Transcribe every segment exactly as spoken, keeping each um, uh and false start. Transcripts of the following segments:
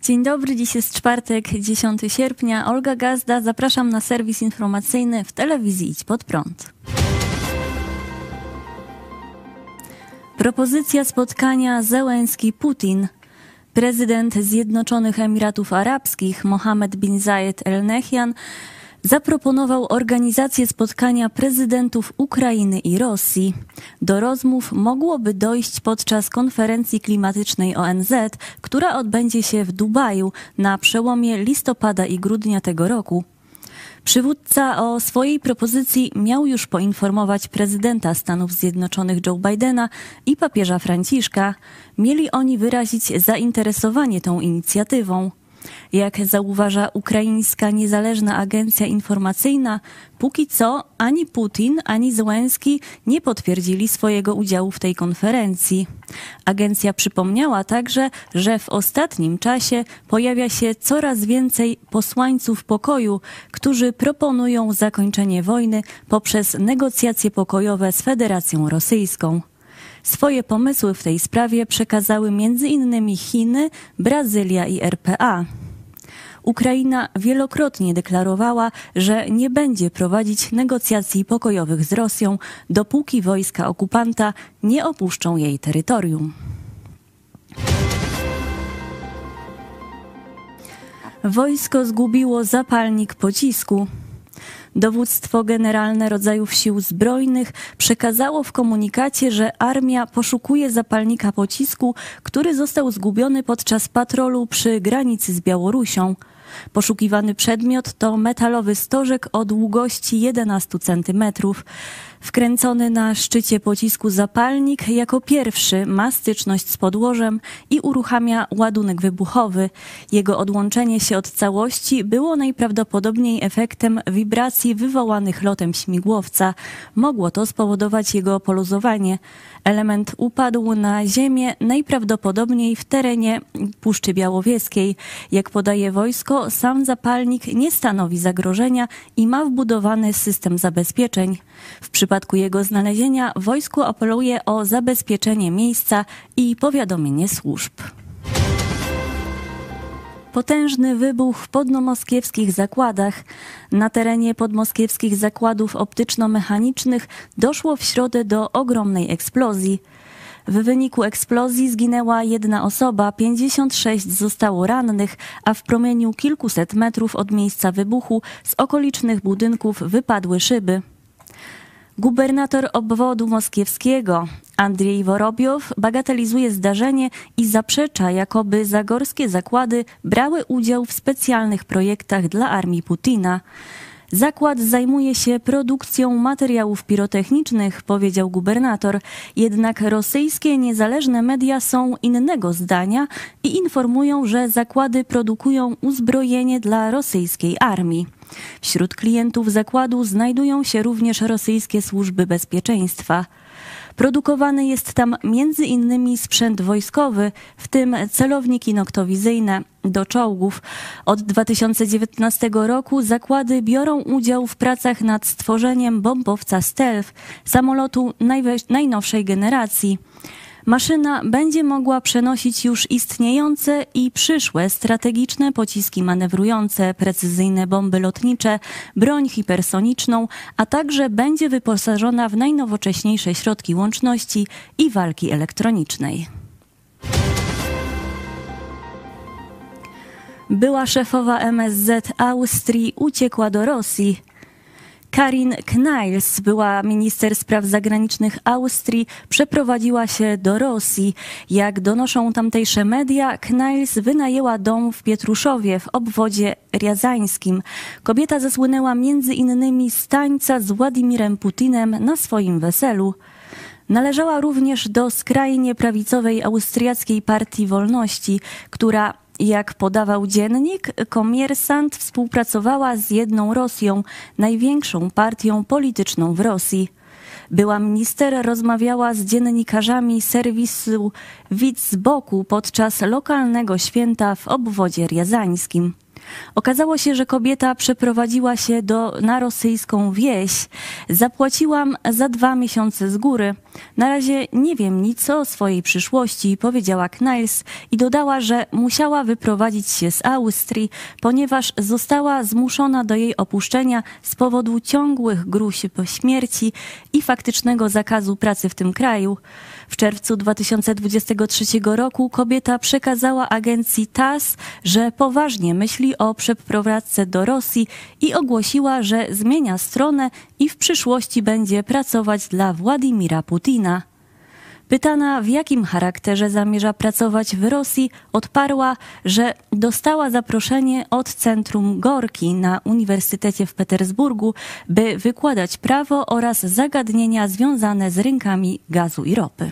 Dzień dobry, dziś jest czwartek, dziesiątego sierpnia. Olga Gazda, zapraszam na serwis informacyjny w telewizji Idź Pod Prąd. Propozycja spotkania Zełenski-Putin. Prezydent Zjednoczonych Emiratów Arabskich Mohammed bin Zayed Al Nahyan zaproponował organizację spotkania prezydentów Ukrainy i Rosji. Do rozmów mogłoby dojść podczas konferencji klimatycznej O N Z, która odbędzie się w Dubaju na przełomie listopada i grudnia tego roku. Przywódca o swojej propozycji miał już poinformować prezydenta Stanów Zjednoczonych Joe Bidena i papieża Franciszka. Mieli oni wyrazić zainteresowanie tą inicjatywą. Jak zauważa ukraińska niezależna agencja informacyjna, póki co ani Putin, ani Zełenski nie potwierdzili swojego udziału w tej konferencji. Agencja przypomniała także, że w ostatnim czasie pojawia się coraz więcej posłańców pokoju, którzy proponują zakończenie wojny poprzez negocjacje pokojowe z Federacją Rosyjską. Swoje pomysły w tej sprawie przekazały między innymi Chiny, Brazylia i R P A. Ukraina wielokrotnie deklarowała, że nie będzie prowadzić negocjacji pokojowych z Rosją, dopóki wojska okupanta nie opuszczą jej terytorium. Wojsko zgubiło zapalnik pocisku. Dowództwo Generalne Rodzajów Sił Zbrojnych przekazało w komunikacie, że armia poszukuje zapalnika pocisku, który został zgubiony podczas patrolu przy granicy z Białorusią. Poszukiwany przedmiot to metalowy stożek o długości jedenaście centymetrów. Wkręcony na szczycie pocisku zapalnik jako pierwszy ma styczność z podłożem i uruchamia ładunek wybuchowy. Jego odłączenie się od całości było najprawdopodobniej efektem wibracji wywołanych lotem śmigłowca. Mogło to spowodować jego poluzowanie. Element upadł na ziemię najprawdopodobniej w terenie Puszczy Białowieskiej. Jak podaje wojsko, sam zapalnik nie stanowi zagrożenia i ma wbudowany system zabezpieczeń. W przypadku jego znalezienia wojsko apeluje o zabezpieczenie miejsca i powiadomienie służb. Potężny wybuch w podmoskiewskich zakładach. Na terenie podmoskiewskich zakładów optyczno-mechanicznych doszło w środę do ogromnej eksplozji. W wyniku eksplozji zginęła jedna osoba, pięćdziesiąt sześć zostało rannych, a w promieniu kilkuset metrów od miejsca wybuchu z okolicznych budynków wypadły szyby. Gubernator obwodu moskiewskiego Andrzej Worobjow bagatelizuje zdarzenie i zaprzecza, jakoby zagorskie zakłady brały udział w specjalnych projektach dla armii Putina. Zakład zajmuje się produkcją materiałów pirotechnicznych, powiedział gubernator, jednak rosyjskie niezależne media są innego zdania i informują, że zakłady produkują uzbrojenie dla rosyjskiej armii. Wśród klientów zakładu znajdują się również rosyjskie służby bezpieczeństwa. Produkowany jest tam między innymi sprzęt wojskowy, w tym celowniki noktowizyjne do czołgów. Od dwa tysiące dziewiętnastego roku zakłady biorą udział w pracach nad stworzeniem bombowca Stealth, samolotu najnowszej generacji. Maszyna będzie mogła przenosić już istniejące i przyszłe strategiczne pociski manewrujące, precyzyjne bomby lotnicze, broń hipersoniczną, a także będzie wyposażona w najnowocześniejsze środki łączności i walki elektronicznej. Była szefowa M S Z Austrii uciekła do Rosji. Karin Knajls, była minister spraw zagranicznych Austrii, przeprowadziła się do Rosji. Jak donoszą tamtejsze media, Knajls wynajęła dom w Pietruszowie w obwodzie riazańskim. Kobieta zasłynęła między innymi z tańca z Władimirem Putinem na swoim weselu. Należała również do skrajnie prawicowej austriackiej Partii Wolności, która, jak podawał dziennik, Komiersant współpracowała z Jedną Rosją, największą partią polityczną w Rosji. Była minister rozmawiała z dziennikarzami serwisu Widz z boku podczas lokalnego święta w obwodzie riazańskim. Okazało się, że kobieta przeprowadziła się do, na rosyjską wieś. Zapłaciłam za dwa miesiące z góry. Na razie nie wiem nic o swojej przyszłości, powiedziała Knajls i dodała, że musiała wyprowadzić się z Austrii, ponieważ została zmuszona do jej opuszczenia z powodu ciągłych gróźb śmierci i faktycznego zakazu pracy w tym kraju. W czerwcu dwa tysiące dwudziestego trzeciego roku kobieta przekazała agencji T A S S, że poważnie myśli o przeprowadzce do Rosji i ogłosiła, że zmienia stronę i w przyszłości będzie pracować dla Władimira Putina. Pytana, w jakim charakterze zamierza pracować w Rosji, odparła, że dostała zaproszenie od Centrum Gorki na Uniwersytecie w Petersburgu, by wykładać prawo oraz zagadnienia związane z rynkami gazu i ropy.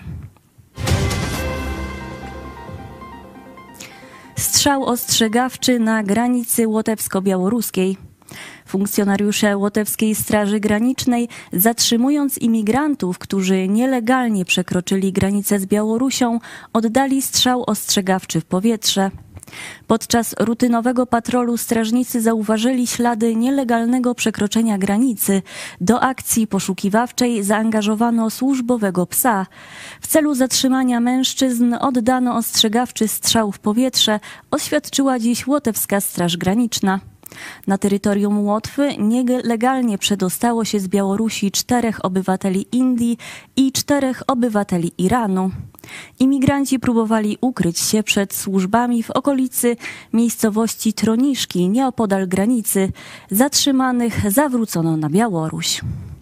Strzał ostrzegawczy na granicy łotewsko-białoruskiej. Funkcjonariusze Łotewskiej Straży Granicznej, zatrzymując imigrantów, którzy nielegalnie przekroczyli granicę z Białorusią, oddali strzał ostrzegawczy w powietrze. Podczas rutynowego patrolu strażnicy zauważyli ślady nielegalnego przekroczenia granicy. Do akcji poszukiwawczej zaangażowano służbowego psa. W celu zatrzymania mężczyzn oddano ostrzegawczy strzał w powietrze, oświadczyła dziś Łotewska Straż Graniczna. Na terytorium Łotwy nielegalnie przedostało się z Białorusi czterech obywateli Indii i czterech obywateli Iranu. Imigranci próbowali ukryć się przed służbami w okolicy miejscowości Troniszki, nieopodal granicy. Zatrzymanych zawrócono na Białoruś.